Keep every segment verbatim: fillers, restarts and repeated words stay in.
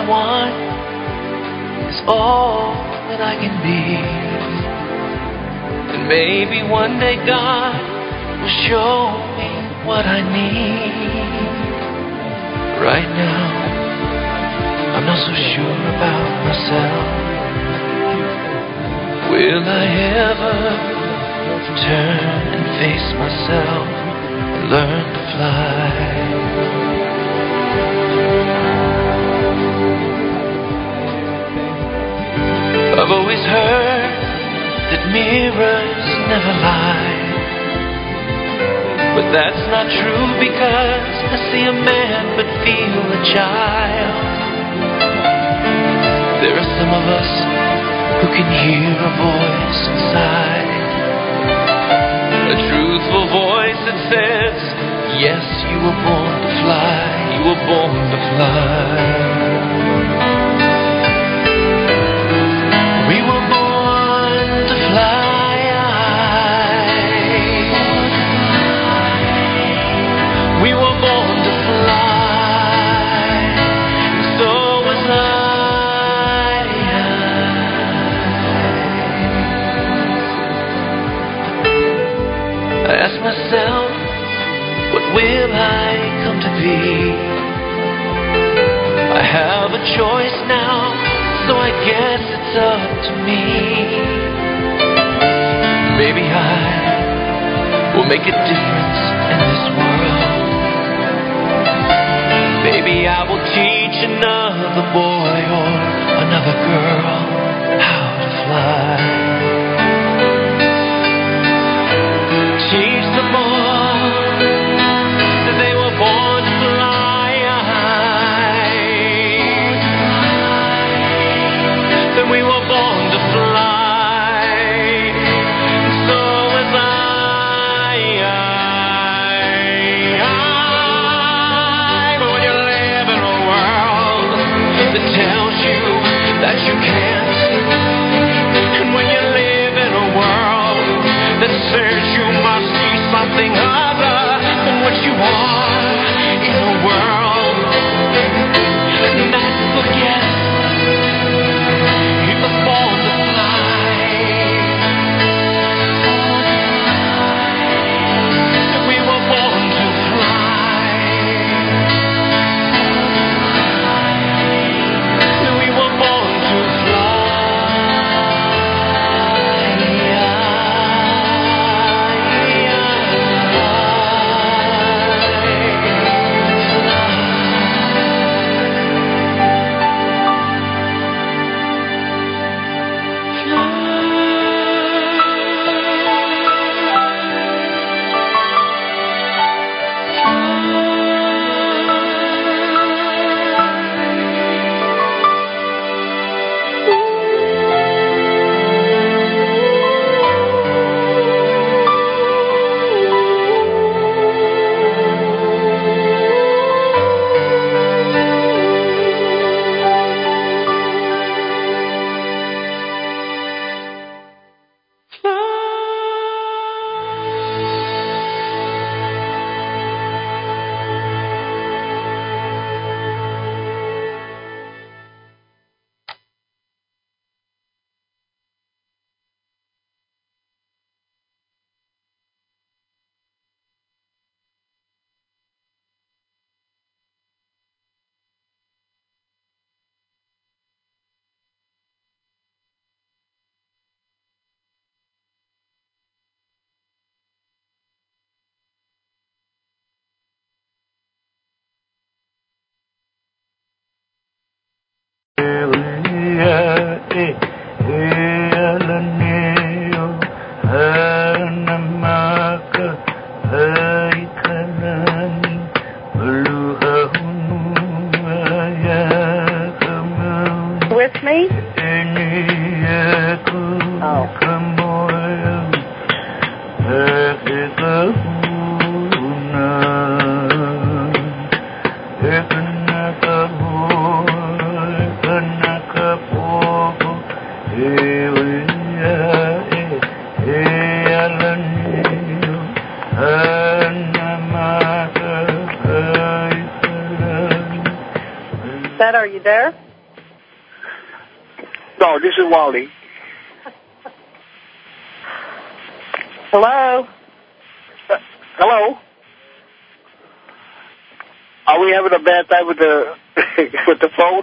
one is all that I can be. And maybe one day God will show me what I need. Right now, I'm not so sure about myself. Will I ever turn and face myself and learn to fly? I've always heard that mirrors never lie, but that's not true because I see a man but feel a child. There are some of us who can hear a voice inside, a truthful voice that says, yes, you were born to fly, you were born to fly. We were born to fly. We were born to fly. So was I. I ask myself, what will I come to be? I have a choice now, so I guess it's up to me. Maybe I will make a difference in this world. Maybe I will teach another boy or another girl how to fly. Teach them all that they were born to fly. That we were born to fly. So was I. But when you live in a world that tells you that you can't, and when you live in a world that says you must be something other than what you are in a world that forgets he was born to fly. That we were born to fly. That we were born to with me? Oh. Seth, are you there? No, this is Wally. Hello? Uh, hello? Are we having a bad time with the with the phone?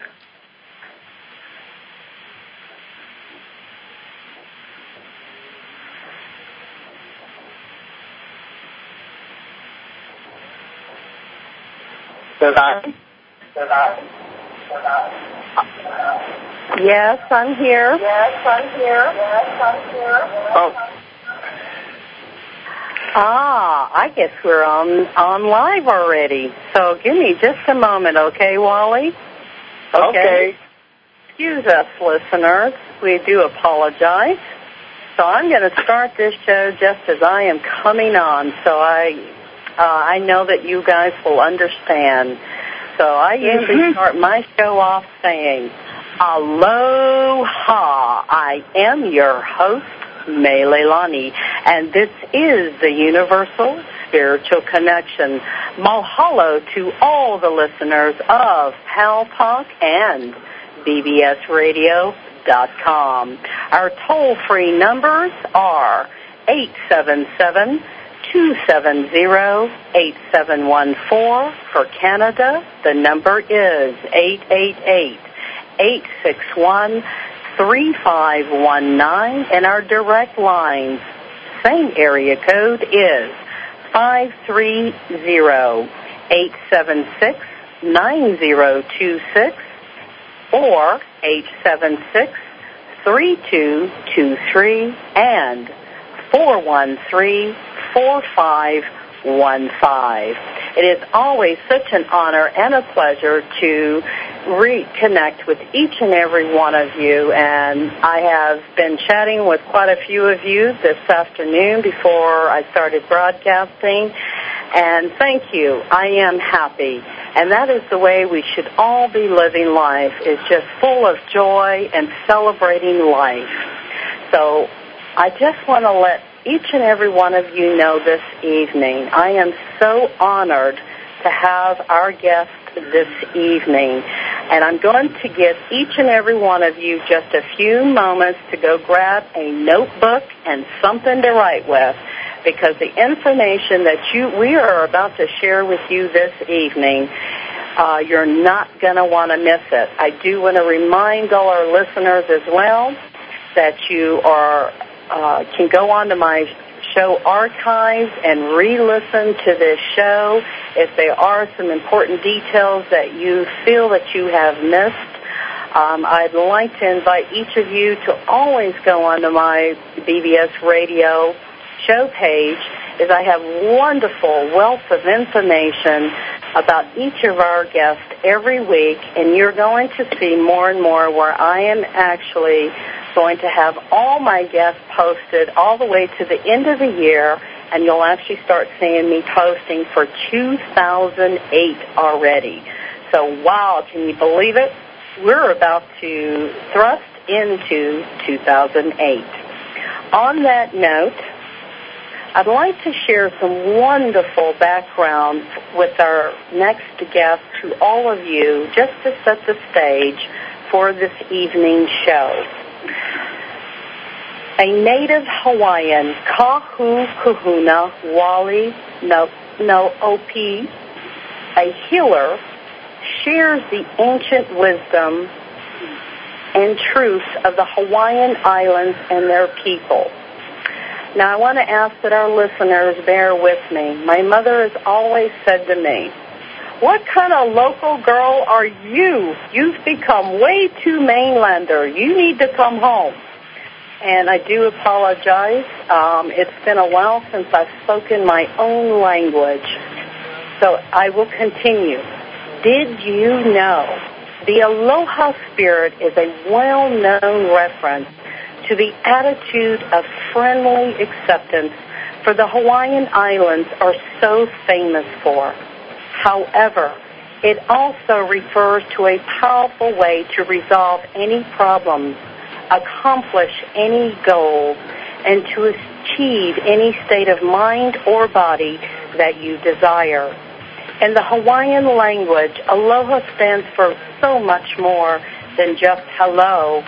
Did I? Did I? Did I? Yes, I'm here. Yes, I'm here. Yes, I'm here. Oh. Ah, I guess we're on on live already. So give me just a moment, okay, Wally? Okay. okay. Excuse us, listeners. We do apologize. So I'm going to start this show just as I am coming on, so I uh, I know that you guys will understand. So I usually mm-hmm. start my show off saying, Aloha, I am your host, May Leilani, and this is the Universal Spiritual Connection. Mahalo to all the listeners of Pal Talk and B B S radio dot com. Our toll-free numbers are eight seven seven, two seven zero, eight seven one four. For Canada, the number is eight eight eight, eight six one, three five one nine, and our direct lines, same area code, is five three zero, eight seven six, nine zero two six or eight seven six, three two two three and four one three, four five one five. It is always such an honor and a pleasure to reconnect with each and every one of you, and I have been chatting with quite a few of you this afternoon before I started broadcasting, and thank you. I am happy, and that is the way we should all be living life, is just full of joy and celebrating life. So I just want to let each and every one of you know this evening, I am so honored to have our guest this evening. And I'm going to give each and every one of you just a few moments to go grab a notebook and something to write with, because the information that you we are about to share with you this evening, uh, you're not going to want to miss it. I do want to remind all our listeners as well that you are uh, can go on to my show archives and re-listen to this show if there are some important details that you feel that you have missed. Um, I'd like to invite each of you to always go onto my B B S Radio show page, as I have wonderful wealth of information about each of our guests every week, and you're going to see more and more where I am actually going to have all my guests posted all the way to the end of the year, and you'll actually start seeing me posting for two thousand eight already. So, wow, can you believe it? We're about to thrust into two thousand eight. On that note, I'd like to share some wonderful background with our next guest to all of you, just to set the stage for this evening's show. A native Hawaiian, Kahu Kahuna Wali no, no Opi, a healer, shares the ancient wisdom and truths of the Hawaiian Islands and their people. Now, I want to ask that our listeners bear with me. My mother has always said to me, "What kind of local girl are you? You've become way too mainlander. You need to come home." And I do apologize. Um, it's been a while since I've spoken my own language. So I will continue. Did you know the Aloha spirit is a well-known reference to the attitude of friendly acceptance for the Hawaiian Islands are so famous for. However, it also refers to a powerful way to resolve any problems, accomplish any goal, and to achieve any state of mind or body that you desire. In the Hawaiian language, aloha stands for so much more than just hello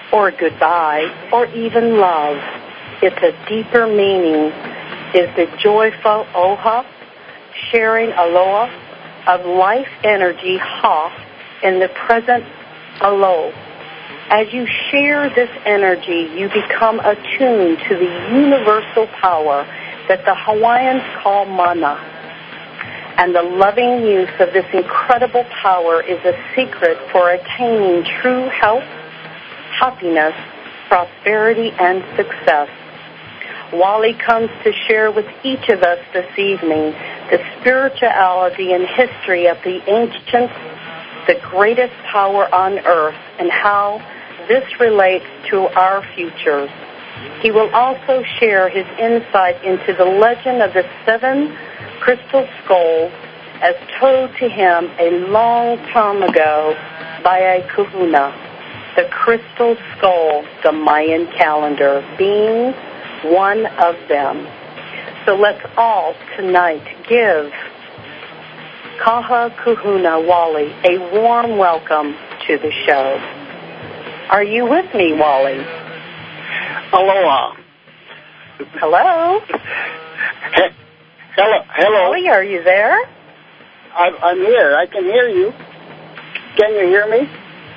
or goodbye, or even love. It's a deeper meaning, is the joyful oha, sharing aloha, of life energy ha, in the present alo. As you share this energy, you become attuned to the universal power that the Hawaiians call mana. And the loving use of this incredible power is a secret for attaining true health, happiness, prosperity, and success. Wally comes to share with each of us this evening the spirituality and history of the ancients, the greatest power on earth, and how this relates to our futures. He will also share his insight into the legend of the seven crystal skulls as told to him a long time ago by a kahuna, the crystal skull, the Mayan calendar, being one of them. So let's all tonight give Kaha Kahuna Wally a warm welcome to the show. Are you with me, Wally? Aloha. Hello? He- hello. Hello. Wally, are you there? I'm, I'm here. I can hear you. Can you hear me?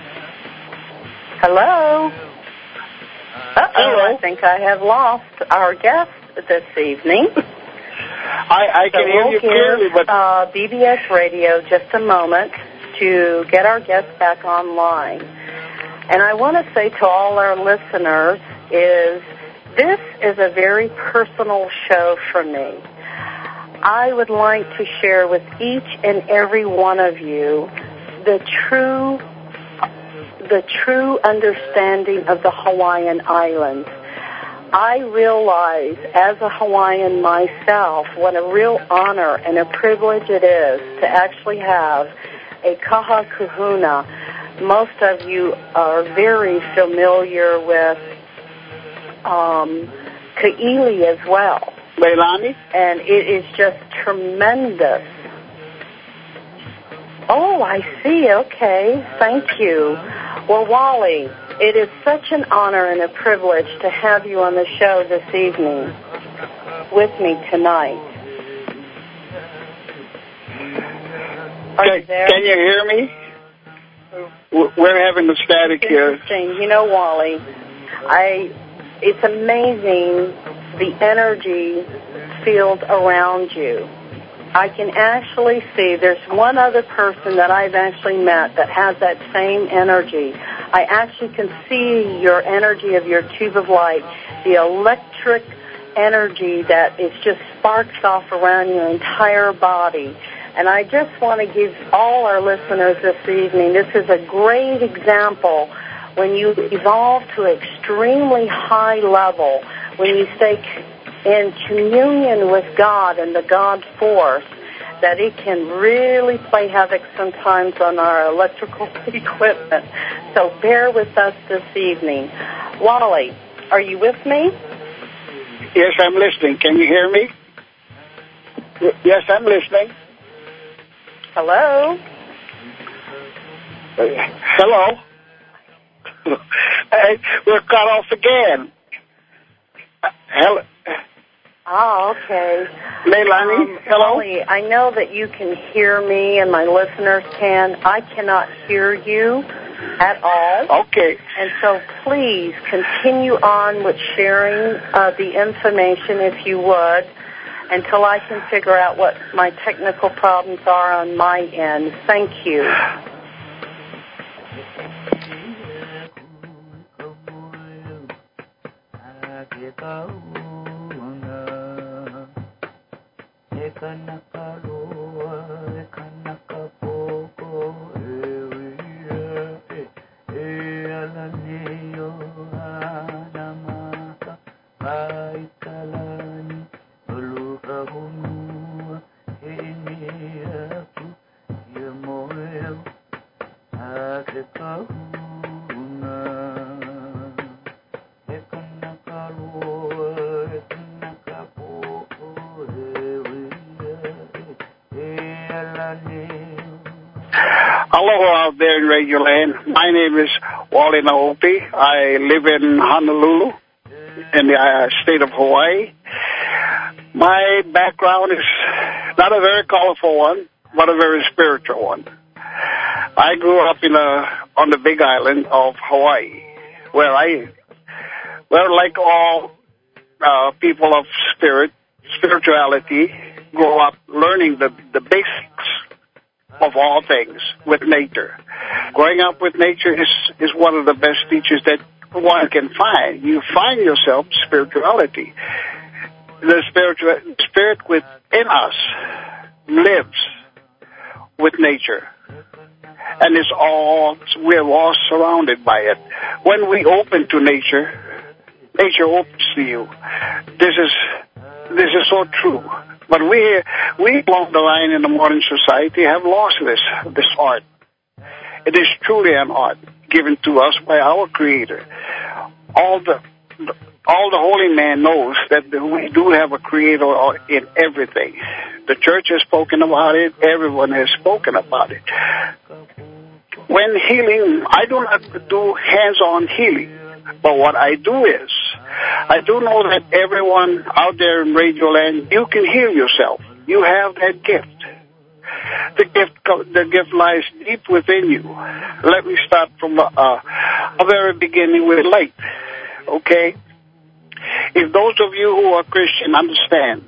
Hello? Uh-oh, Hello. I think I have lost our guest this evening. I, I So can hear we'll you give clearly, but uh, B B S Radio just a moment to get our guest back online. And I want to say to all our listeners is this is a very personal show for me. I would like to share with each and every one of you the true the true understanding of the Hawaiian Islands. I realize as a Hawaiian myself what a real honor and a privilege it is to actually have a kaha kahuna. Most of you are very familiar with um, Ka'ili as well. Leilani? And it is just tremendous. Oh, I see. Okay. Thank you. Well, Wally, it is such an honor and a privilege to have you on the show this evening with me tonight. Are Can, you there? can you hear me? We're having the static It's here. interesting. You know, Wally, I, it's amazing the energy field around you. I can actually see there's one other person that I've actually met that has that same energy. I actually can see your energy of your tube of light, the electric energy that is just sparks off around your entire body. And I just want to give all our listeners this evening, this is a great example when you evolve to an extremely high level, when you stay in communion with God and the God force, that it can really play havoc sometimes on our electrical equipment. So bear with us this evening. Wally, are you with me? Yes, I'm listening. Can you hear me? Y- yes, I'm listening. Hello? Uh, hello? Hey, we're cut off again. Uh, hello? Oh, okay. Leilani, Um, hello? Wally, I know that you can hear me and my listeners can. I cannot hear you at all. Okay. And so please continue on with sharing uh, the information if you would until I can figure out what my technical problems are on my end. Thank you. Aloha out there in Radio Land. My name is Wally Naopi. I live in Honolulu in the uh, state of Hawaii. My background is not a very colorful one, but a very spiritual one. I grew up in a, on the big island of Hawaii, where I, where like all uh, people of spirit, spirituality, grow up learning the, the basics of all things with nature. Growing up with nature is, is one of the best teachers that one can find. You find yourself spirituality. The spiritual spirit within us lives with nature. And it's all, we're all surrounded by it. When we open to nature, nature opens to you. This is, this is so true. But we, we along the line in the modern society have lost this, this art. It is truly an art given to us by our Creator. All the, all the holy man knows that we do have a Creator in everything. The church has spoken about it. Everyone has spoken about it. When healing, I do not do hands-on healing. But what I do is, I do know that everyone out there in Radio Land, you can heal yourself. You have that gift. The gift, the gift lies deep within you. Let me start from a, a very beginning with light. Okay? If those of you who are Christian understand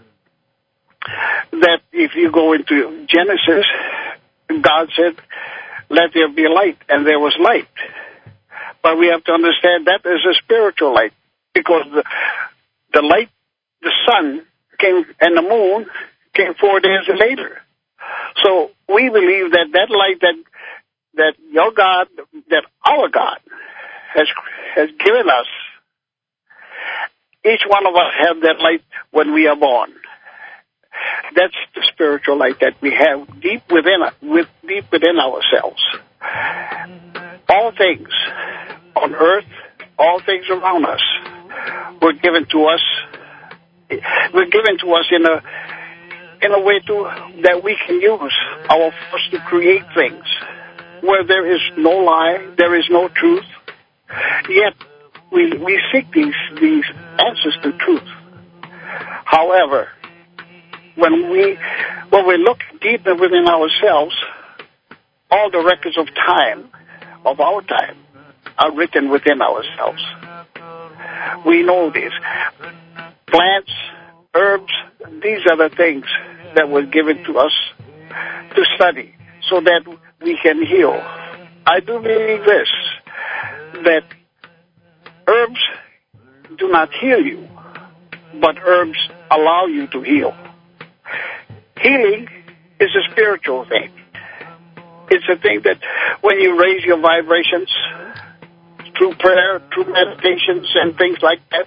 that if you go into Genesis, God said, let there be light, and there was light. But we have to understand that is a spiritual light, because the, the light, the sun came, and the moon came four days later. So we believe that that light that that your God, that our God has has given us, each one of us have that light when we are born. That's the spiritual light that we have deep within with deep within ourselves. All things on earth, all things around us, were given to us. Were given to us in a in a way to that we can use our force to create things where there is no lie, there is no truth. Yet we we seek these these answers to truth. However, when we when we look deep within ourselves, all the records of time, of our time, are written within ourselves. We know this. Plants, herbs, these are the things that were given to us to study so that we can heal. I do believe this, that herbs do not heal you, but herbs allow you to heal. Healing is a spiritual thing. It's a thing that when you raise your vibrations through prayer, through meditations and things like that,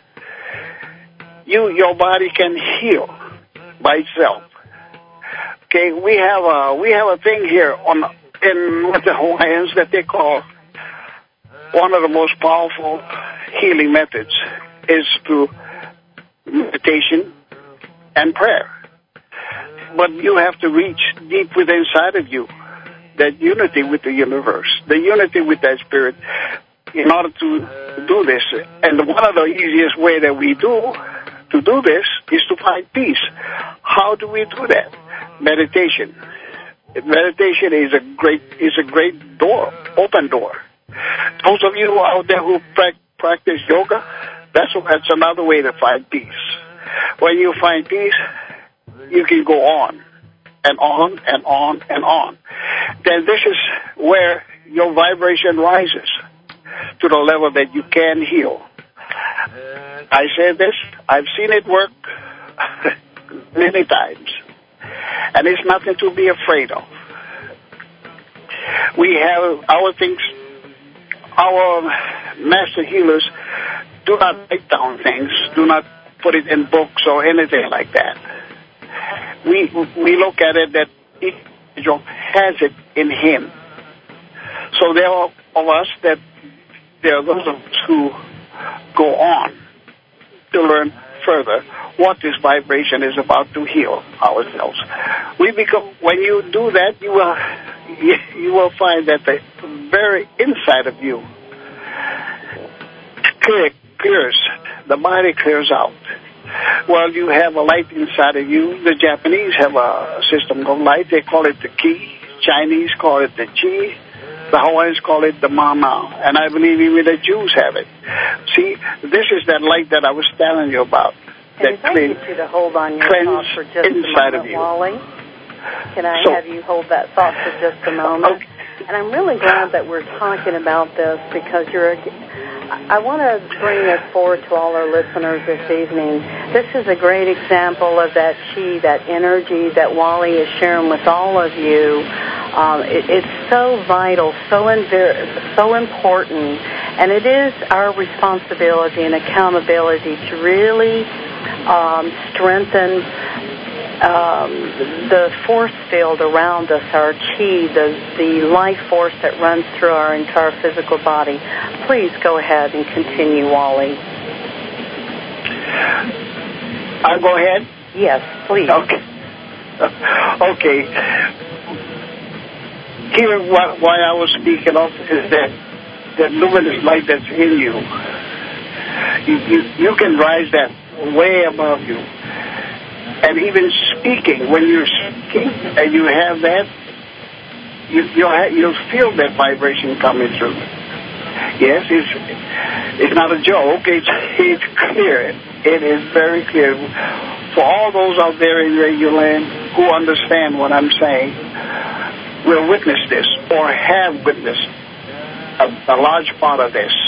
you, your body can heal by itself. Okay, we have a, we have a thing here on, in with the Hawaiians that they call one of the most powerful healing methods is through meditation and prayer. But you have to reach deep within inside of you that unity with the universe, the unity with that spirit, in order to do this. And one of the easiest way that we do to do this is to find peace. How do we do that? Meditation. Meditation is a great is a great door, open door. Those of you out there who pra- practice yoga, that's that's another way to find peace. When you find peace, you can go on and on and on and on. Then this is where your vibration rises to the level that you can heal. I say this, I've seen it work many times, and it's nothing to be afraid of. We have our things, our master healers do not write down things, do not put it in books or anything like that. We we look at it that each individual has it in him. So there are of us that there are those of us who go on to learn further what this vibration is about to heal ourselves. We become when you do that, you will you, you will find that the very inside of you clear, clears, the body clears out. Well, you have a light inside of you. The Japanese have a system of light. They call it the ki. Chinese call it the chi. The Hawaiians call it the mana. And I believe even the Jews have it. See, this is that light that I was telling you about. And that if I get you to hold on your thought for just a moment, Wally, can I so, have you hold that thought for just a moment? Okay. And I'm really glad that we're talking about this because you're. I want to bring this forward to all our listeners this evening. This is a great example of that chi, that energy that Wally is sharing with all of you. Um, it, it's so vital, so inv- so important, and it is our responsibility and accountability to really um, strengthen um, the force field around us, our chi, the, the life force that runs through our entire physical body. Please go ahead and continue, Wally. I'll go ahead? Yes, please. Okay. Okay. Here, what, why I was speaking of is that that luminous light that's in you. You, you, you can rise that way above you. And even speaking, when you're speaking and you have that, you, you'll, ha- you'll feel that vibration coming through. Yes, it's, it's not a joke. It's, it's clear. It is very clear. For all those out there in Radio Land who understand what I'm saying, will witness this or have witnessed a, a large part of this.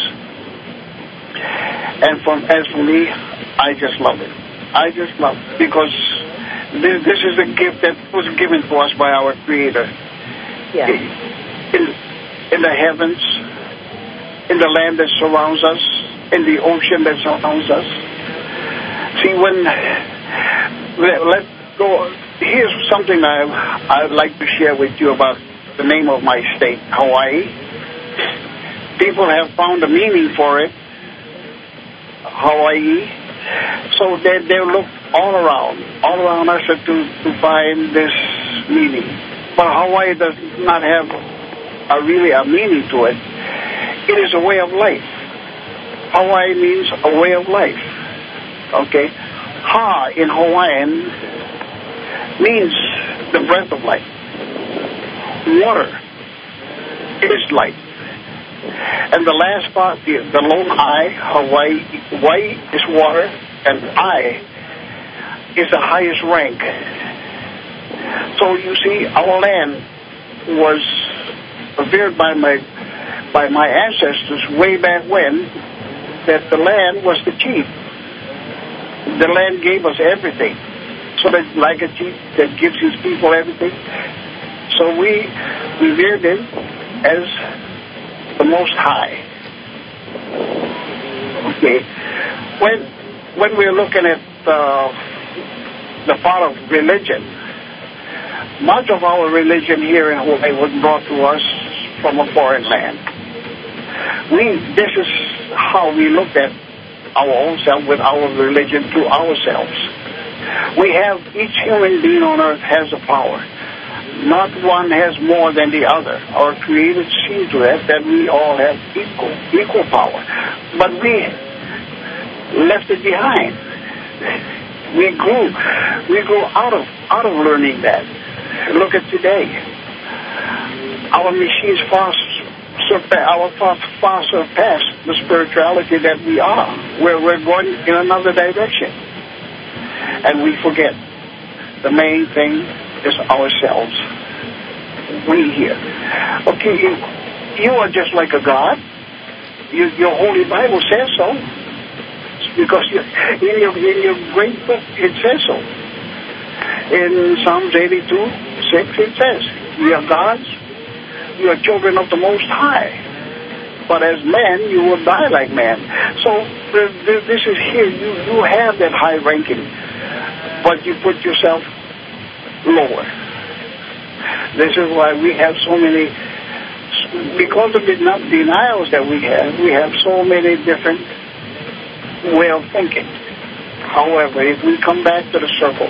And from, as for me, I just love it. I just love it because this, this is a gift that was given to us by our Creator. Yes. In, in the heavens, in the land that surrounds us, in the ocean that surrounds us. See, when, let, let go, here's something I, I'd like to share with you about the name of my state, Hawaii. People have found a meaning for it, Hawaii. So they, they look all around, all around us to, to find this meaning. But Hawaii does not have a, really a meaning to it. It is a way of life. Hawaii means a way of life. Okay? Ha in Hawaiian means the breath of life. Water is life. And the last part, the, the lone I, Hawaii, Hawaii is water, and I is the highest rank. So you see, our land was revered by my by my ancestors way back when, that the land was the chief. The land gave us everything. So that like a chief that gives his people everything. So we revered him as the Most High. Okay. When when we're looking at uh, the part of religion, much of our religion here in Hawaii was brought to us from a foreign land. We this is how we look at our own self with our religion to ourselves. We have each human being on earth has a power. Not one has more than the other. Our Creator sees to it that we all have equal, equal power. But we left it behind. We grew, we grew out of out of learning that. Look at today. Our machines far surpass, our thoughts far surpass the spirituality that we are. Where we're going in another direction, and we forget the main thing. Is ourselves. We here. Okay, you, you are just like a God. You, your Holy Bible says so. Because you, in your in your great book it says so. In Psalms eighty-two, six it says, "You are gods, you are children of the Most High. But as men, you will die like men." So this is here. You you have that high ranking, but you put yourself lower. This is why we have so many, because of the denials that we have, we have so many different way of thinking. However, if we come back to the circle,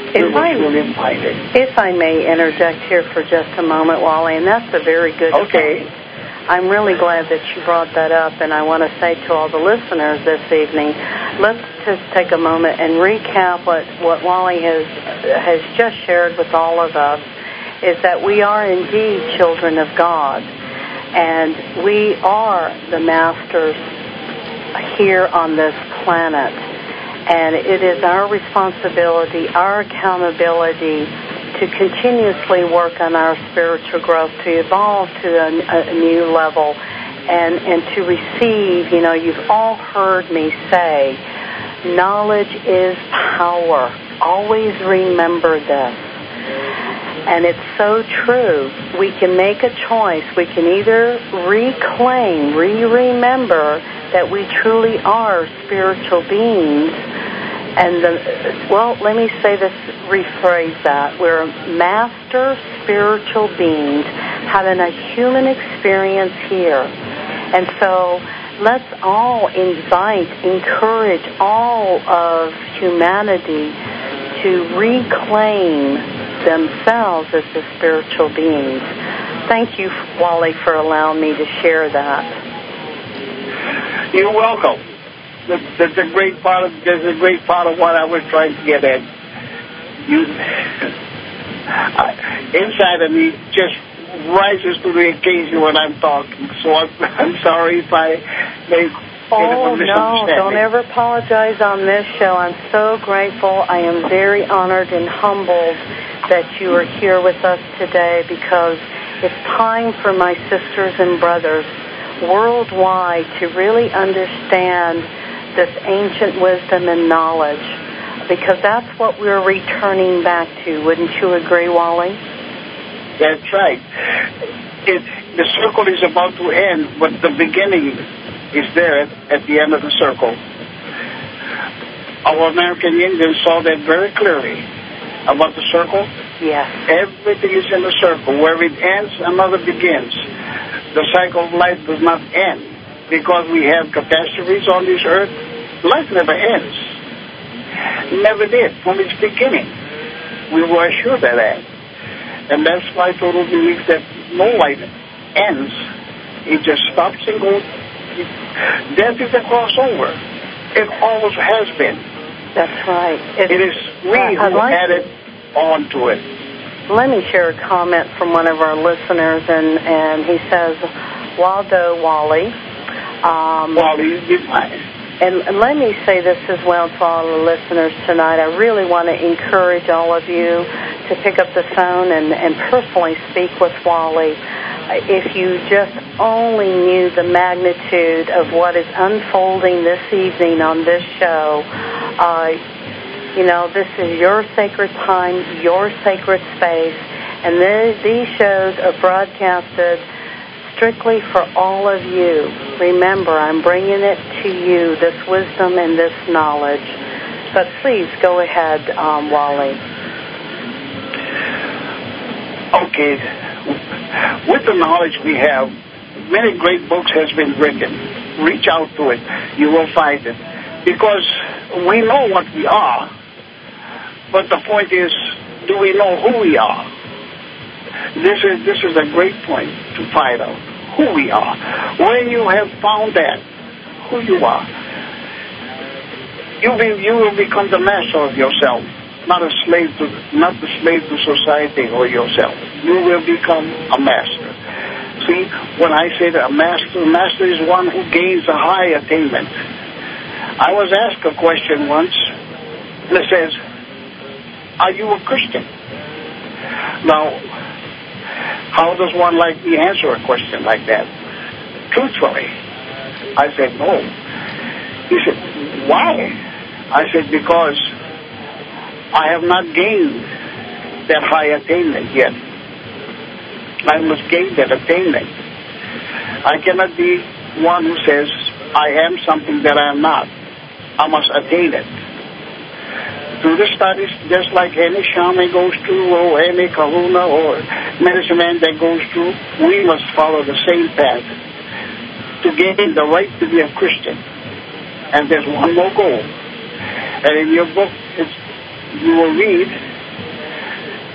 we will surely find it. If I may interject here for just a moment, Wally, and that's a very good Okay. point. I'm really glad that you brought that up, and I want to say to all the listeners this evening, let's just take a moment and recap what, what Wally has, has just shared with all of us, is that we are indeed children of God, and we are the masters here on this planet, and it is our responsibility, our accountability to continuously work on our spiritual growth, to evolve to a, a new level, and, and to receive. You know, you've all heard me say, knowledge is power. Always remember this. And it's so true. We can make a choice. We can either reclaim, re-remember that we truly are spiritual beings. And, the, well, let me say this, rephrase that. We're master spiritual beings having a human experience here. And so let's all invite, encourage all of humanity to reclaim themselves as the spiritual beings. Thank you, Wally, for allowing me to share that. You're welcome. That's a great part of that's a great part of what I was trying to get at. You, I, inside of me just rises to the occasion when I'm talking. So I'm, I'm sorry if I may. Oh, no, don't ever apologize on this show. I'm so grateful. I am very honored and humbled that you are here with us today, because it's time for my sisters and brothers worldwide to really understand this ancient wisdom and knowledge, because that's what we're returning back to. Wouldn't you agree, Wally? That's right. It, the circle is about to end, but the beginning is there at, at the end of the circle. Our American Indians saw that very clearly about the circle. Yes. Everything is in the circle. Where it ends, another begins. The cycle of life does not end. Because we have catastrophes on this earth, life never ends. Never did from its beginning. We were assured of that. And that's my total belief that no life ends. It just stops and goes. Death is a crossover. It always has been. That's right. It, it is we uh, who like added on to it. Let me share a comment from one of our listeners, and, and he says, Waldo Wally. Um, Wally, you're fine. And, and let me say this as well to all the listeners tonight. I really want to encourage all of you to pick up the phone and, and personally speak with Wally. If you just only knew the magnitude of what is unfolding this evening on this show, uh, you know, this is your sacred time, your sacred space, and th- these shows are broadcasted strictly for all of you. Remember, I'm bringing it to you, this wisdom and this knowledge. But please go ahead, um, Wally. Okay. With the knowledge we have, many great books has been written. Reach out to it. You will find it. Because we know what we are. But the point is, do we know who we are? This is this is a great point to find out who we are. When you have found that, who you are, you be, you will become the master of yourself, not a slave to not the slave to society or yourself. You will become a master. See, when I say that a master, a master is one who gains a high attainment. I was asked a question once that says, "Are you a Christian?" Now, how does one like me answer a question like that? Truthfully, I said no. He said, "Why?" I said, "Because I have not gained that high attainment yet. I must gain that attainment. I cannot be one who says, I am something that I am not. I must attain it. Through the studies, just like any shaman goes through, or any kahuna or medicine man that goes through, we must follow the same path to gain the right to be a Christian. And there's one more goal. And in your book, it's, you will read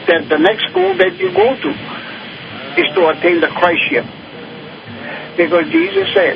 that the next goal that you go to is to attain the Christship. Because Jesus said,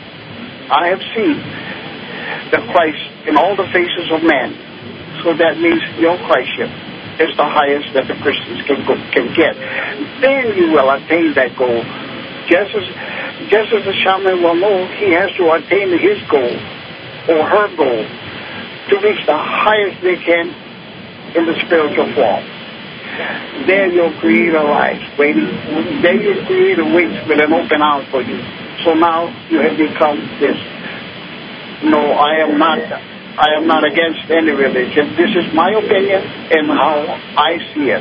I have seen the Christ in all the faces of man. So that means your Christship is the highest that the Christians can go, can get. Then you will attain that goal. Just as, just as the shaman will know, he has to attain his goal or her goal to reach the highest they can in the spiritual form. There your Creator lies, waiting. There your Creator waits with an open arm for you. So now you have become this. No, I am not. I am not against any religion. This is my opinion and how I see it.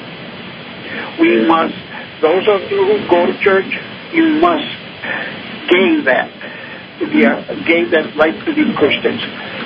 We must. Those of you who go to church, you must gain that to be a, gain that right to be Christians.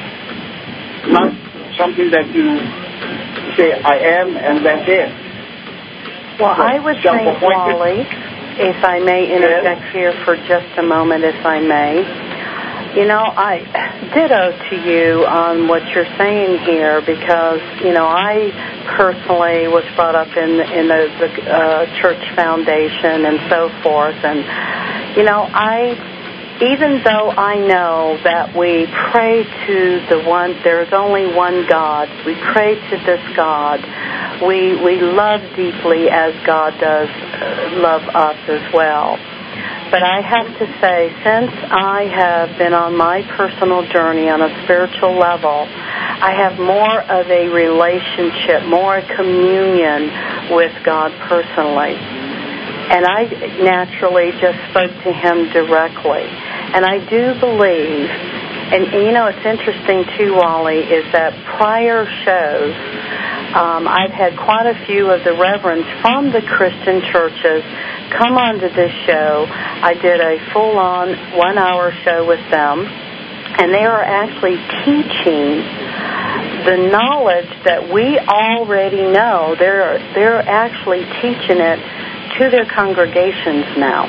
Not something that you say, I am, and that's it. Well, so, I would think, Wally, if I may interject yes. here for just a moment, if I may. You know, I ditto to you on what you're saying here because, you know, I personally was brought up in, in the, the uh, church foundation and so forth. And, you know, I... Even though I know that we pray to the one, there's only one God, we pray to this God, we we love deeply as God does uh, love us as well. But I have to say, since I have been on my personal journey on a spiritual level, I have more of a relationship, more communion with God personally. And I naturally just spoke to him directly. And I do believe, and, and you know, it's interesting too, Wally, is that prior shows, um, I've had quite a few of the reverends from the Christian churches come onto this show. I did a full-on one-hour show with them, and they are actually teaching the knowledge that we already know. They're they're actually teaching it to their congregations now.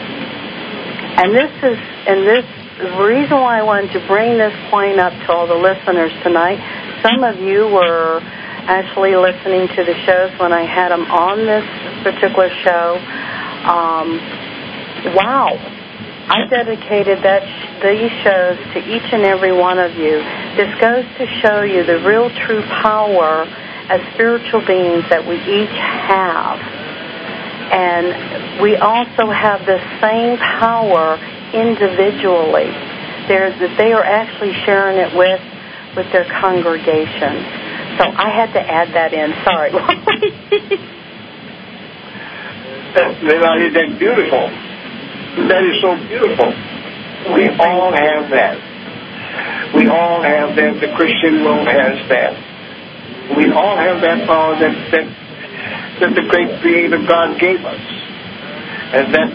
And this is, and this, the reason why I wanted to bring this point up to all the listeners tonight, some of you were actually listening to the shows when I had them on this particular show. Um, wow. I dedicated that these shows to each and every one of you. This goes to show you the real true power as spiritual beings that we each have. And we also have the same power individually. There's, that they are actually sharing it with, with their congregations. So I had to add that in. Sorry. that is beautiful. That is so beautiful. We all have that. We all have that. The Christian world has that. We all have that power that that, that the great Creator God gave us. And that,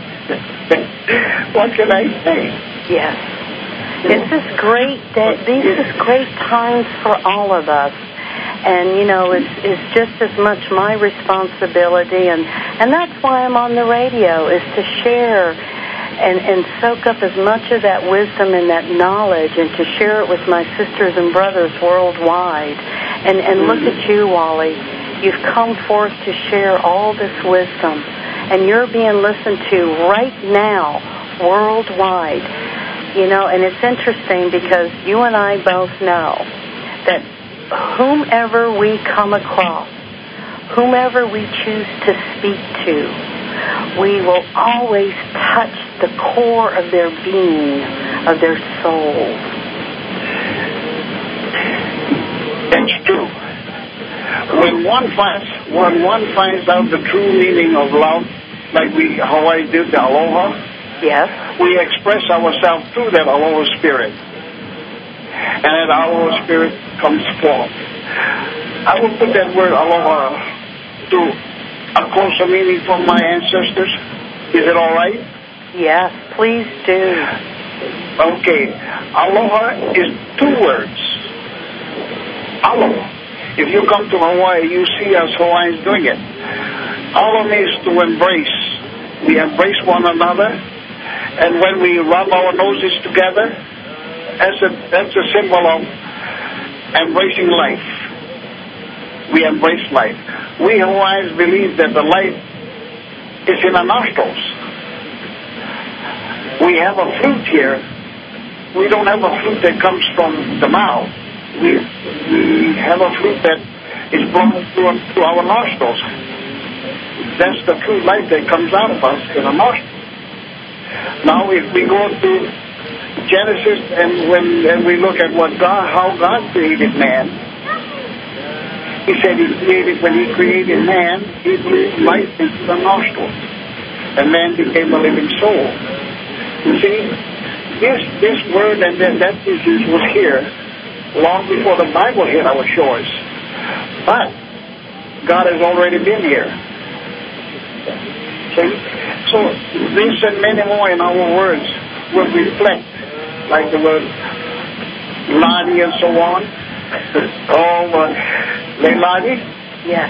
what can I say? Yes. This is great. That, these is great times for all of us. And, you know, it's, it's just as much my responsibility, and, and that's why I'm on the radio, is to share and, and soak up as much of that wisdom and that knowledge and to share it with my sisters and brothers worldwide. And, and look at you, Wally. You've come forth to share all this wisdom, and you're being listened to right now worldwide. You know, and it's interesting because you and I both know that whomever we come across, whomever we choose to speak to, we will always touch the core of their being, of their soul. That's true. When one finds when one finds out the true meaning of love, like we how I did the aloha, yes, we express ourselves through that aloha spirit. And that aloha spirit comes forth. I will put that word aloha to a closer meaning from my ancestors. Is it all right? Yes, please do. Okay. Aloha is two words. Aloha. If you come to Hawaii, you see us Hawaiians doing it. Aloha means to embrace. We embrace one another. And when we rub our noses together, That's a, that's a symbol of embracing life. We embrace life. We Hawaiians believe that the life is in our nostrils. We have a flute here. We don't have a flute that comes from the mouth. We, we have a flute that is blown through, through our nostrils. That's the true life that comes out of us in our nostrils. Now, if we go to Genesis and when and we look at what God, how God created man, He said He created when He created man, He breathed life into the nostrils, and man became a living soul. You see, this this word and that, that disease was here long before the Bible hit our shores, but God has already been here. See? So this and many more in our words will reflect, like the word Lani and so on. Oh, uh, Leilani? Yes.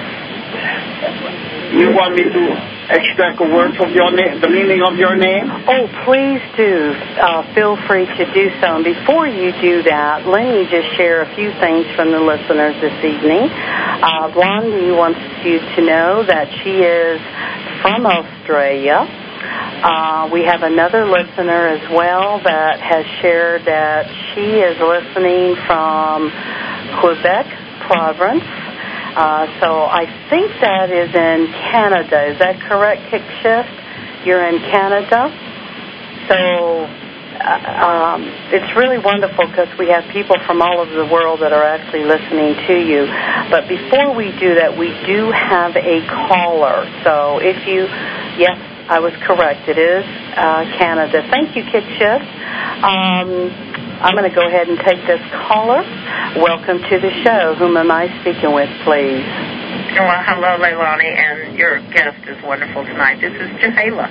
You want me to extract a word from your name, the meaning of your name? Oh, please do. Uh, feel free to do so. And before you do that, let me just share a few things from the listeners this evening. Uh, Blondie wants you to know that she is from Australia. Uh, we have another listener as well that has shared that she is listening from Quebec province. Uh, so I think that is in Canada. Is that correct, Kick Shift? You're in Canada? So uh, um, it's really wonderful because we have people from all over the world that are actually listening to you. But before we do that, we do have a caller. So if you, yes, I was correct. It is uh, Canada. Thank you, Kick Shift. Um, I'm going to go ahead and take this caller. Welcome to the show. Whom am I speaking with, please? Well, hello, Leilani, and your guest is wonderful tonight. This is Jahela.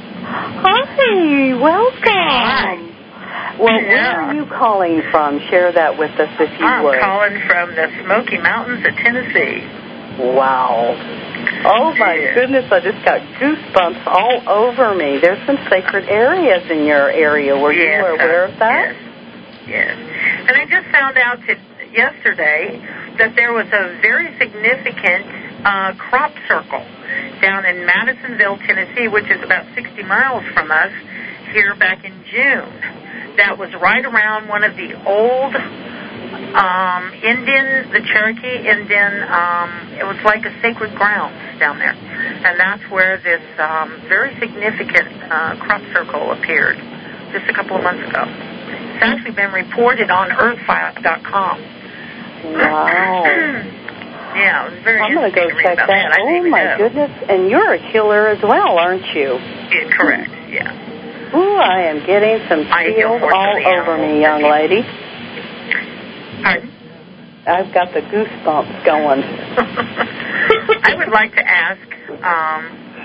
Hi, welcome. Hi. Well, Yeah. where are you calling from? Share that with us if you I'm would. calling from the Smoky Mountains of Tennessee. Wow. Oh, my Yeah. goodness, I just got goosebumps all over me. There's some sacred areas in your area. Were yes, you aware uh, of that? Yes. Yes. And I just found out to, yesterday that there was a very significant uh, crop circle down in Madisonville, Tennessee, which is about sixty miles from us, here back in June. That was right around one of the old um, Indian, the Cherokee Indian, um, it was like a sacred grounds down there. And that's where this um, very significant uh, crop circle appeared just a couple of months ago. It's actually been reported on earth file dot com. Wow. Yeah, it was very I'm going to go interesting to read check about that. that. I didn't Oh, even my know. goodness. And you're a healer as well, aren't you? Yeah, correct, yeah. Ooh, I am getting some I heal chills more all from the over me, animals young than lady. Pardon? I've got the goosebumps going. I would like to ask um,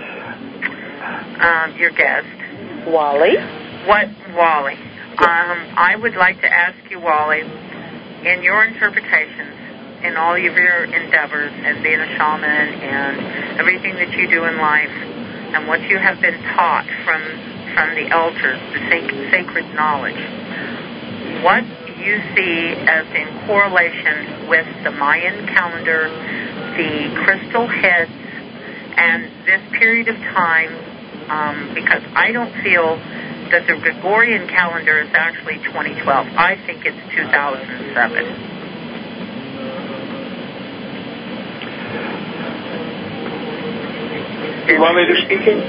um, your guest, Wally? what, Wally, um, I would like to ask you, Wally, in your interpretations, in all of your endeavors and being a shaman and everything that you do in life and what you have been taught from, from the elders, the sac- sacred knowledge, what you see as in correlation with the Mayan calendar, the crystal heads, and this period of time, um, because I don't feel that the Gregorian calendar is actually twenty twelve. I think it's two thousand seven. You want me to speak it?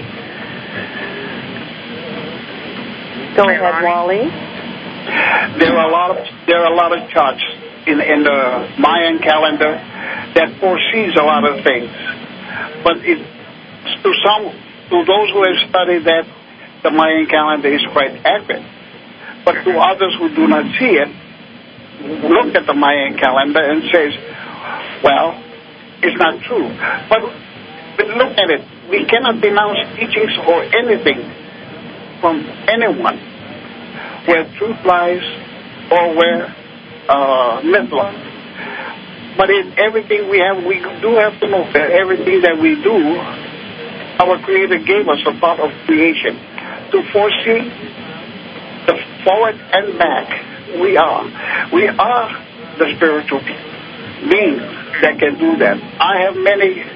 Go ahead, Wally. There are a lot of there are a lot of charts in in the Mayan calendar that foresees a lot of things, but it, to some to those who have studied that, the Mayan calendar is quite accurate. But to others who do not see it, look at the Mayan calendar and says, "Well, it's not true." But but look at it. We cannot denounce teachings or anything from anyone, where truth lies or where uh, myth lies. But in everything we have, we do have to know that everything that we do, our Creator gave us a thought of creation to foresee the forward and back. We are. We are the spiritual beings that can do that. I have many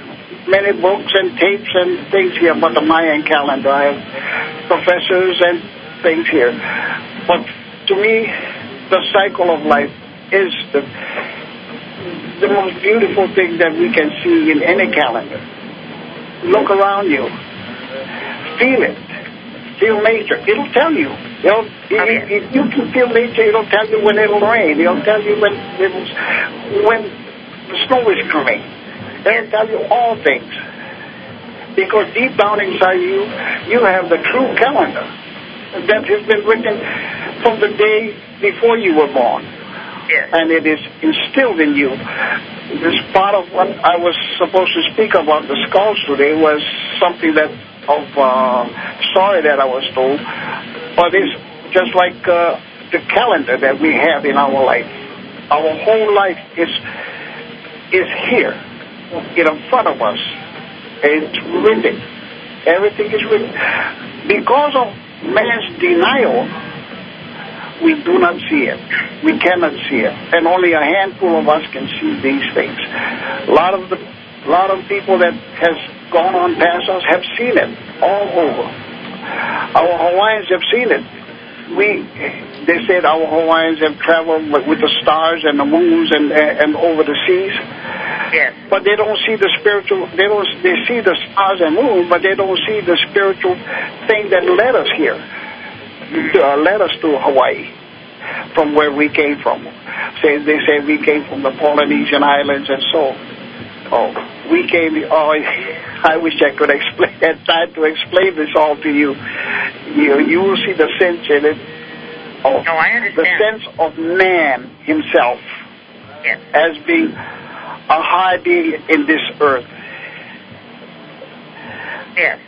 many books and tapes and things here about the Mayan calendar. I have professors and things here. But to me, the cycle of life is the, the most beautiful thing that we can see in any calendar. Look around you. Feel it. Feel nature. It'll tell you. It'll, Okay. if, if you can feel nature, it'll tell you when it'll rain. It'll tell you when it'll, when the snow is coming. It'll tell you all things. Because deep down inside you, you have the true calendar that has been written from the day before you were born. Yes. And it is instilled in you. This part of what I was supposed to speak about the skulls today was something that of uh, story that I was told, but it's just like uh, the calendar that we have in our life. Our whole life is is here, in front of us. It's written. Everything is written. Because of man's denial, we do not see it. We cannot see it, and only a handful of us can see these things. A lot of the, a lot of people that has gone on past us have seen it all over. Our Hawaiians have seen it. We, they said our Hawaiians have traveled with the stars and the moons and and over the seas. Yes. But they don't see the spiritual. They don't. They see the stars and moon, but they don't see the spiritual thing that led us here. Uh, led us to Hawaii, from where we came from. Say they say we came from the Polynesian islands and so. Oh, we came. Oh, I wish I could explain. Had time to explain this all to you. You you will see the sense in it. Oh, no, I understand. The sense of man himself, yes, as being a high being in this earth. Yes.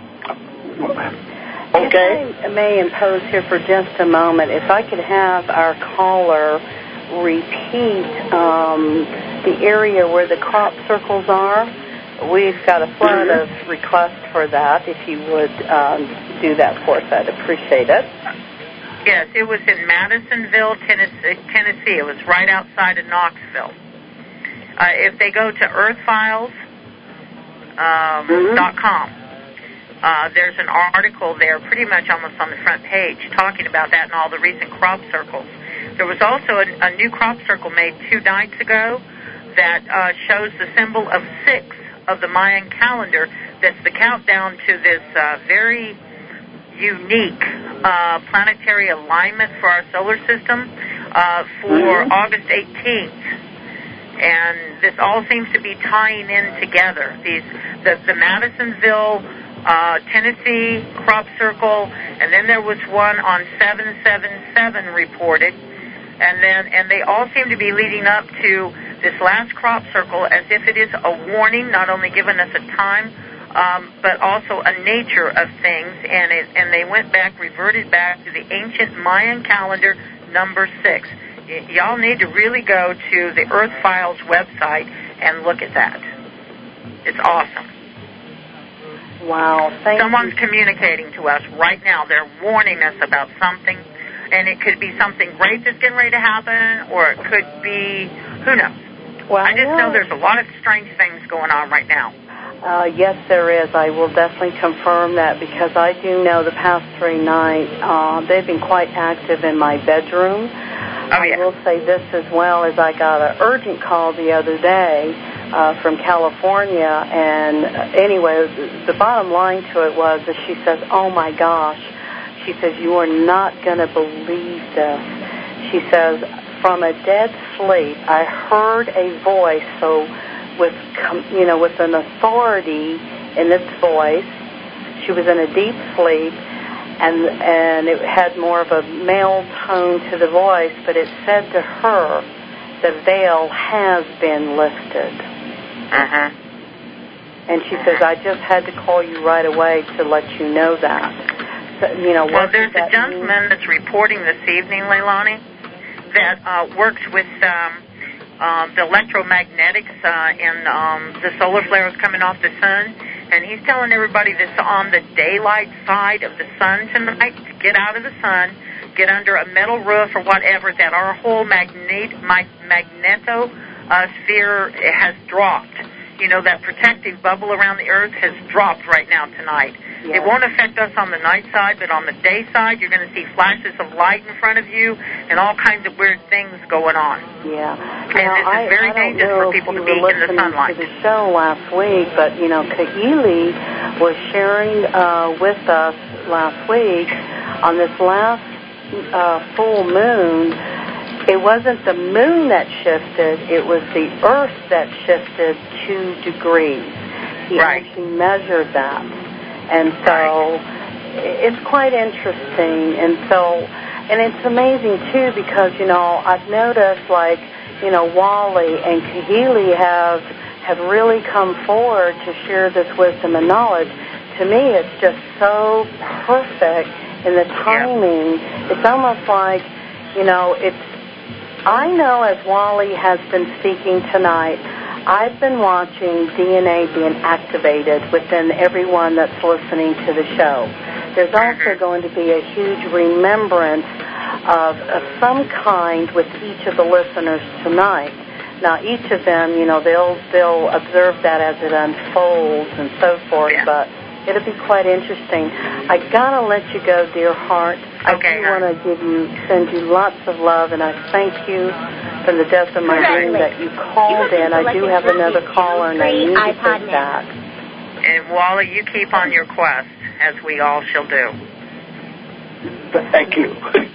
Okay. If I may impose here for just a moment, if I could have our caller repeat um, the area where the crop circles are. We've got a flood of requests for that. If you would um, do that for us, I'd appreciate it. Yes, it was in Madisonville, Tennessee. Tennessee. It was right outside of Knoxville. Uh, if they go to earth files dot com, um, uh, there's an article there pretty much almost on the front page talking about that and all the recent crop circles. There was also a, a new crop circle made two nights ago that uh, shows the symbol of six of the Mayan calendar. That's the countdown to this uh, very unique uh, planetary alignment for our solar system uh, for mm-hmm. August eighteenth. And this all seems to be tying in together. These, the, the Madisonville, uh, Tennessee crop circle, and then there was one on seven seven seven reported. And then, and they all seem to be leading up to this last crop circle as if it is a warning, not only giving us a time, um, but also a nature of things. And it, and they went back, reverted back to the ancient Mayan calendar, number six. Y- y'all need to really go to the Earth Files website and look at that. It's awesome. Wow, thank Someone's you. communicating to us right now. They're warning us about something. And it could be something great that's getting ready to happen, or it could be, who knows? Well, I just yeah. know there's a lot of strange things going on right now. Uh, yes, there is. I will definitely confirm that because I do know the past three nights, uh, they've been quite active in my bedroom. Oh, yeah. I will say this as well, as I got an urgent call the other day uh, from California, and uh, anyway, the, the bottom line to it was that she says, oh, my gosh. She says, you are not going to believe this. She says, from a dead sleep, I heard a voice, so with, you know, with an authority in its voice. She was in a deep sleep, and and it had more of a male tone to the voice, but it said to her, the veil has been lifted. Uh-huh. And she says, I just had to call you right away to let you know that. So, you know, well, what there's does a that gentleman mean? that's reporting this evening, Leilani, that uh, works with um, um, the electromagnetics uh, and um, the solar flares coming off the sun, and he's telling everybody that's on the daylight side of the sun tonight to get out of the sun, get under a metal roof or whatever, that our whole magnet, mag- magneto uh, sphere has dropped. you know, that protective bubble around the Earth has dropped right now tonight. Yes. It won't affect us on the night side, but on the day side, you're going to see flashes of light in front of you and all kinds of weird things going on. Yeah. And now, this is I, very I don't dangerous know for people if to you be were in the listening sunlight. to the show last week, but, you know, Kahili was sharing uh, with us last week on this last uh, full moon. It wasn't the moon that shifted, it was the Earth that shifted two degrees. He right. actually measured that. And so right. it's quite interesting. And so, and it's amazing, too, because, you know, I've noticed, like, you know, Wally and Kahili have, have really come forward to share this wisdom and knowledge. To me, it's just so perfect in the timing. Yeah. It's almost like, you know, it's, I know as Wally has been speaking tonight, I've been watching D N A being activated within everyone that's listening to the show. There's also going to be a huge remembrance of, of some kind with each of the listeners tonight. Now, each of them, you know, they'll they'll observe that as it unfolds and so forth, yeah. but it'll be quite interesting. I gotta let you go, dear heart. Okay, I do want to give you, send you lots of love, and I thank you from the depth of my being that you called you in. I do have another caller, and I need to take that. And Wally, you keep on your quest, as we all shall do. Thank you.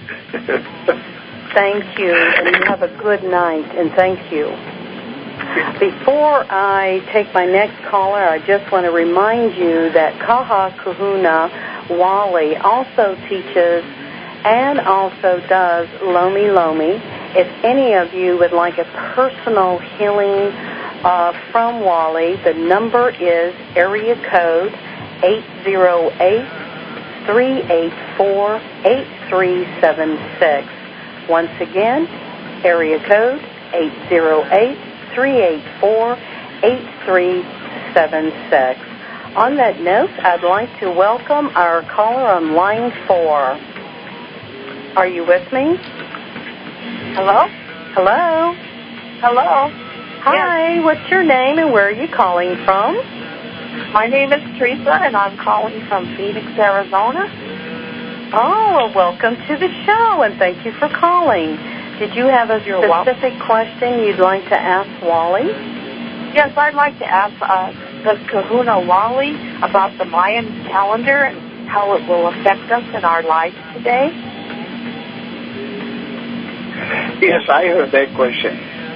Thank you, and you have a good night, and thank you. Before I take my next caller, I just want to remind you that Kaha Kahuna Wally also teaches and also does Lomi Lomi. If any of you would like a personal healing uh, from Wally, the number is area code eight zero eight, three eight four, eight three seven six. Once again, area code eight zero eight, three eight four, eight three seven six. On that note, I'd like to welcome our caller on line four. Are you with me? Hello? Hello? Hello? Hi, yes. What's your name and where are you calling from? My name is Teresa, and I'm calling from Phoenix, Arizona. Oh, well, welcome to the show, and thank you for calling. Did you have a You're specific welcome. question you'd like to ask Wally? Yes, I'd like to ask uh, the Kahuna Wally about the Mayan calendar and how it will affect us in our lives today. Yes, I heard that question.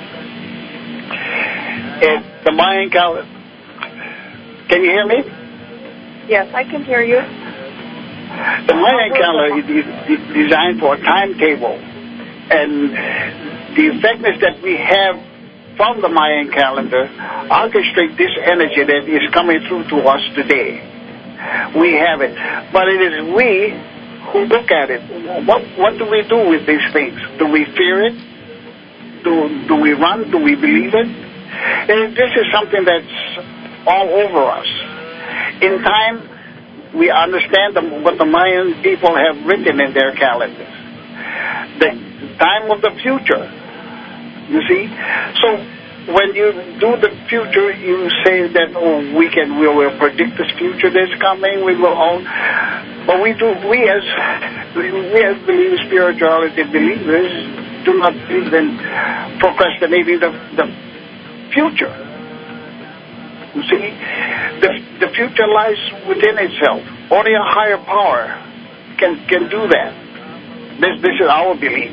And the Mayan calendar. Can you hear me? Yes, I can hear you. The Mayan calendar is designed for a timetable. And the effectiveness that we have from the Mayan calendar orchestrate this energy that is coming through to us today. We have it. But it is we who look at it. What what do we do with these things? Do we fear it? Do, do we run? Do we believe it? And this is something that's all over us. In time, we understand the, what the Mayan people have written in their calendars. The time of the future, you see. So when you do the future, you say that, oh, we can, we will predict this future that's coming, we will own. But we do, we as, we as believers, spirituality believers, do not believe in procrastinating the, the future. You see, the, the future lies within itself. Only a higher power can, can do that. This, this is our belief.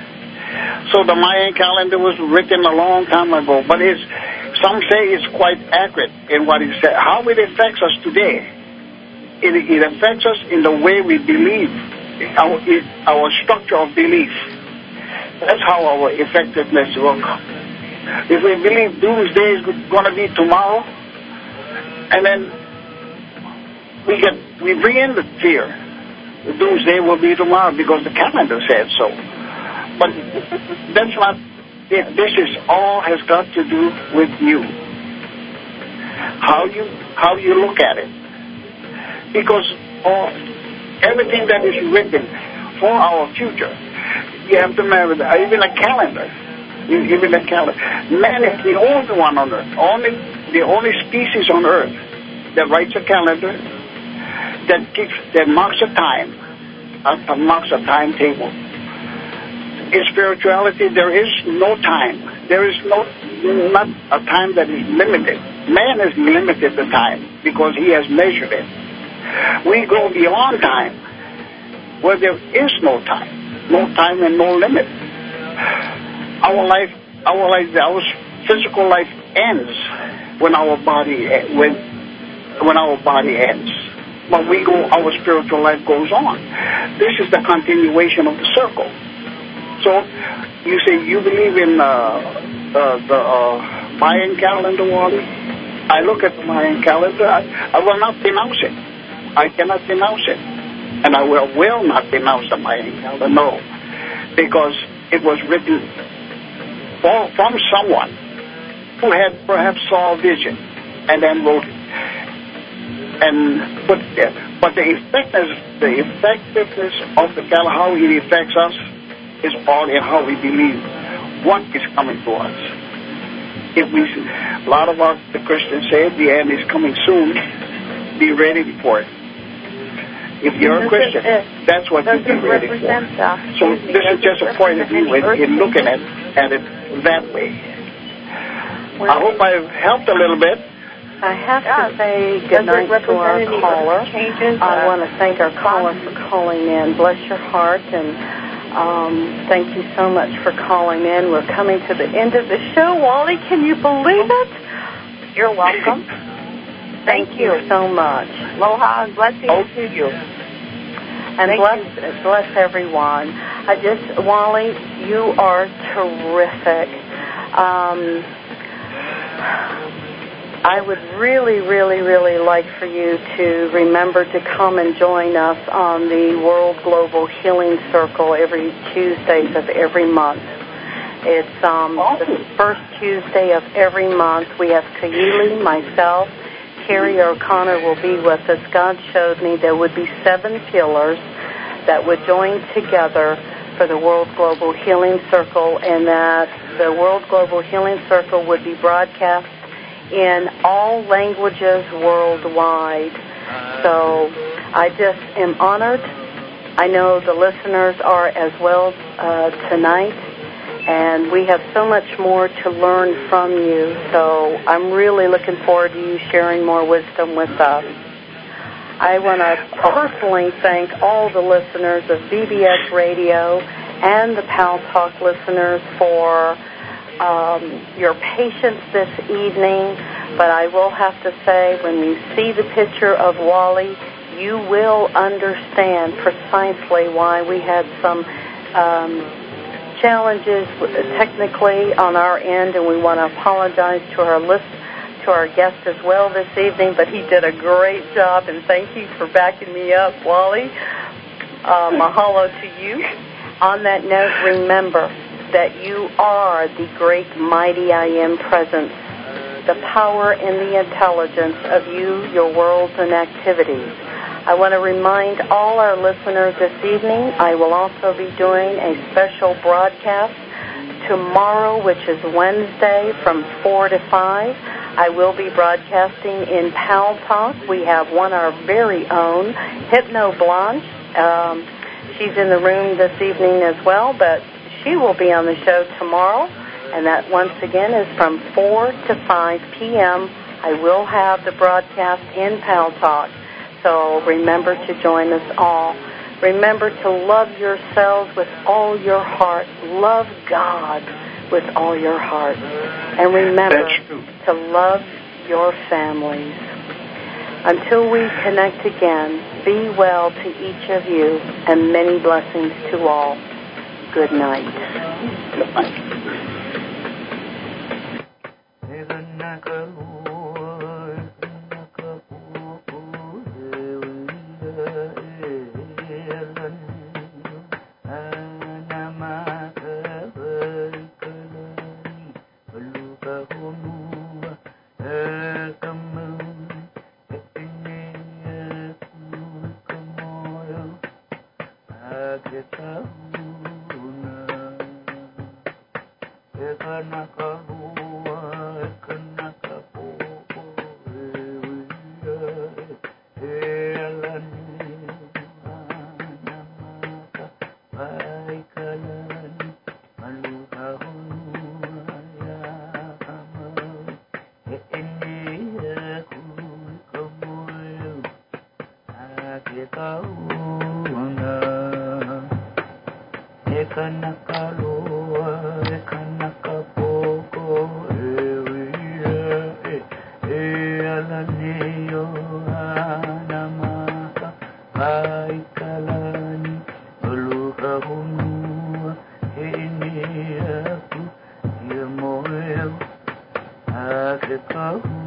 So the Mayan calendar was written a long time ago, but it's, some say it's quite accurate in what it said. How it affects us today, it, it affects us in the way we believe, our, it, our structure of belief. That's how our effectiveness works. If we believe doomsday is going to be tomorrow, and then we get we bring in the fear, the doomsday will be tomorrow because the calendar said so. But that's not it. This is all has got to do with you. How you how you look at it. Because all everything that is written for our future, you have to remember that even a calendar, even a calendar. Man is the only one on earth, only the only species on Earth that writes a calendar, that keeps, that marks a time, uh, marks a timetable. In spirituality, there is no time. There is no, not a time that is limited. Man has limited the time because he has measured it. We go beyond time, where there is no time, no time and no limit. Our life, our life, our physical life ends when our body, when when our body ends. But we go, our spiritual life goes on. This is the continuation of the circle. So, you say you believe in uh, uh, the uh, Mayan calendar, Wally? I look at the Mayan calendar. I, I will not denounce it. I cannot denounce it. And I will, will not denounce the Mayan calendar, no. Because it was written for, from someone who had perhaps saw a vision and then wrote it. And put it there. But the effectiveness, the effectiveness of the calendar, how it affects us, is all in how we believe what is coming to us. If we, a lot of us, the Christians say, the end is coming soon. Be ready for it. If you're a Christian, that's what you be ready for. So this is just a point of view in, in looking at, at it that way. I hope I've helped a little bit. I have to say good night to our caller. I want to thank our caller for calling in. Bless your heart, and um, thank you so much for calling in. We're coming to the end of the show. Wally, can you believe it? You're welcome. Thank, thank you. you so much. Aloha and blessings oh. to you. And bless, bless everyone. I just, Wally, you are terrific. Um, I would really, really, really like for you to remember to come and join us on the World Global Healing Circle every Tuesdays of every month. It's um, the first Tuesday of every month. We have Kaylee, myself, Carrie O'Connor will be with us. God showed me there would be seven pillars that would join together for the World Global Healing Circle, and that the World Global Healing Circle would be broadcast in all languages worldwide. So I just am honored. I know the listeners are as well uh, tonight, and we have so much more to learn from you. So I'm really looking forward to you sharing more wisdom with us. I want to personally thank all the listeners of B B S Radio and the Pal Talk listeners for Um, your patience this evening, but I will have to say, when you see the picture of Wally, you will understand precisely why we had some um, challenges technically on our end, and we want to apologize to our list, to our guest as well this evening, but he did a great job, and thank you for backing me up, Wally. Uh, mahalo to you. On that note, remember that you are the great mighty I Am presence, the power and the intelligence of you, your worlds and activities. I want to remind all our listeners this evening, I will also be doing a special broadcast tomorrow, which is Wednesday, from four to five. I will be broadcasting in Pal Talk. We have one, our very own, Hypno Blanche. Um, she's in the room this evening as well, but she will be on the show tomorrow, and that once again is from four to five p.m. I will have the broadcast in Pal Talk, so remember to join us all. Remember to love yourselves with all your heart. Love God with all your heart. And remember to love your families. Until we connect again, be well to each of you, and many blessings to all. Good night. Good night. Ekana karua, ekana kapo. kauna e kana kaloa e kana kapoko e wira e e alani o anamaka ai kalani oluka hunua e ni aku ia moe ake kahu